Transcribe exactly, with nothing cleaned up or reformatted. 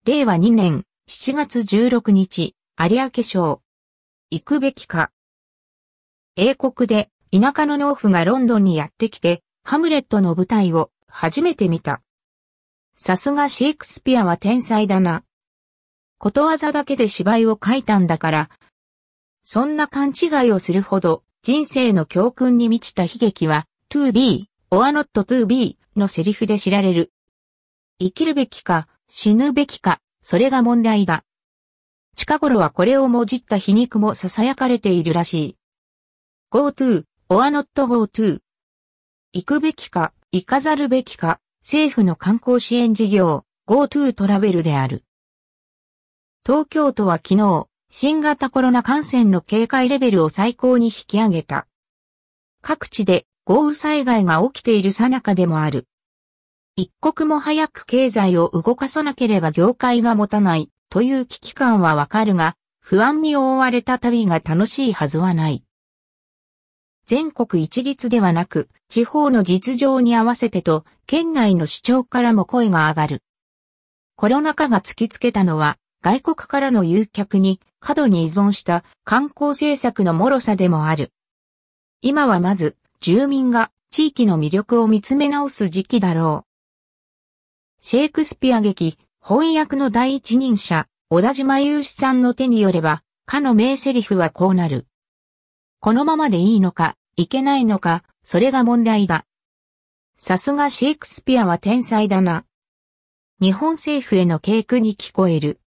れいわにねんしちがつじゅうろくにち、有明賞。行くべきか。英国で田舎の農夫がロンドンにやってきて、ハムレットの舞台を初めて見た。さすがシェイクスピアは天才だな。ことわざだけで芝居を書いたんだから、そんな勘違いをするほど人生の教訓に満ちた悲劇は to be or not to be のセリフで知られる。生きるべきか死ぬべきか、それが問題だ。近頃はこれをもじった皮肉も囁かれているらしい。go to or not go to。行くべきか行かざるべきか、政府の観光支援事業 go to トラベルである。東京都は昨日、新型コロナ感染の警戒レベルを最高に引き上げた。各地で豪雨災害が起きている最中でもある。一刻も早く経済を動かさなければ業界が持たないという危機感はわかるが、不安に覆われた旅が楽しいはずはない。全国一律ではなく、地方の実情に合わせてと、県内の首長からも声が上がる。コロナ禍が突きつけたのは、外国からの誘客に過度に依存した観光政策の脆さでもある。今はまず、住民が地域の魅力を見つめ直す時期だろう。シェイクスピア劇、翻訳の第一人者、小田島雄志さんの手によれば、かの名台詞はこうなる。このままでいいのか、いけないのか、それが問題だ。さすがシェイクスピアは天才だな。日本政府への警句に聞こえる。